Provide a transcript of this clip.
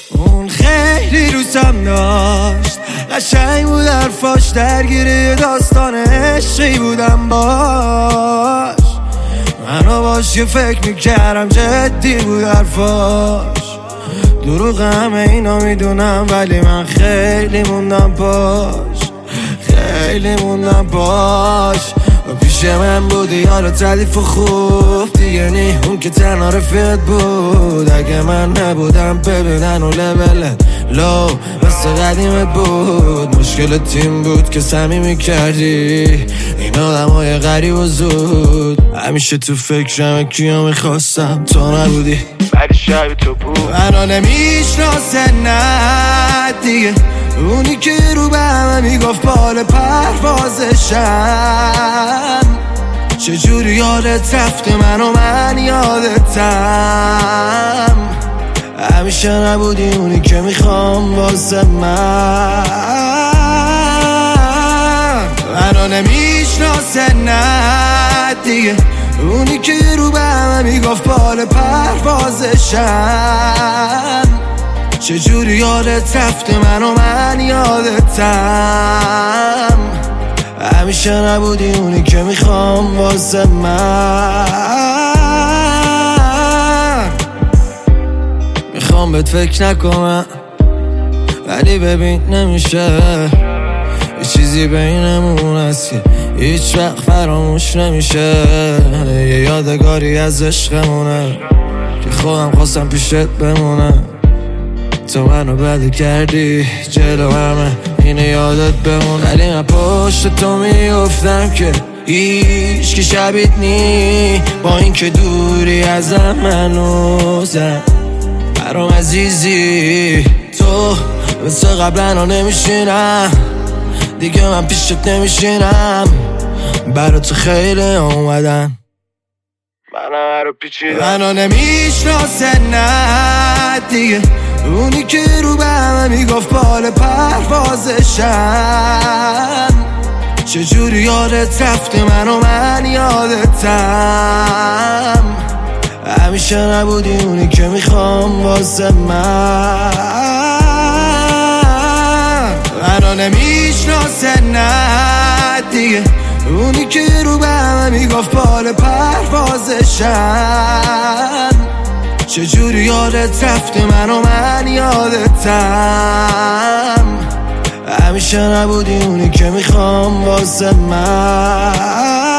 اون خیلی دوستم داشت، قشنگ بود حرفاش، درگیر داستان عشقی بودم باش. منو باش یه فکر میکردم جدی بود حرفاش. دروغ همه اینا میدونم ولی من خیلی موندم باش، خیلی موندم باش. و پیش من بودی حالا تعلیف و خوب دیگه نی، اون که تنها رفیقت بود. اگه من نبودم ببینن و لبلت لو مثل قدیمت بود. مشکل تیم بود که صمیمی کردی این آدم های غریب و زود. همیشه تو فکرم کیا میخواستم تو نبودی ولی شب تو بود. منو نمیشناسه نه دیگه، اونی که رو به همه میگفت بال پروازشم. چجوری یادت رفته منو من یادتم. همیشه نبودی اونی که میخوام واسه من. منو نمیشناسه نه دیگه، اونی که رو به همه میگفت بال پروازشم. چجوری یادت رفته منو من یادتم. همیشه نبودی اونی که میخوام واسه من. میخوام بهت فکر نکنم ولی ببین نمیشه، یه چیزی بینمون هست که هیچ وقت فراموش نمیشه. یه یادگاری از عشقمونه که خودم خواستم پیشت بمونم. تو منو بده کردی جلو همه اینه یادت بمون. ولی من پشت تو میافتم که هیچ که شبیت نی، با این که دوری ازم منوزم. برام عزیزی تو مثل قبلا نمیشینم دیگه، من پیشت نمیشینم. برا تو خیلی اومدم منو پیچیدم. منو نمیشناسه نه دیگه، اونی که رو به همه میگفت بال پروازشم. چجوری یادت رفته منو من یادتم. همیشه نبودی اونی که میخوام واسه من. منو نمیشناسه نه دیگه، اونی که رو به همه میگفت بال پروازشم. چجوری یادت رفته منو من یادتم. همیشه نبودی اونی که میخوام واسه من.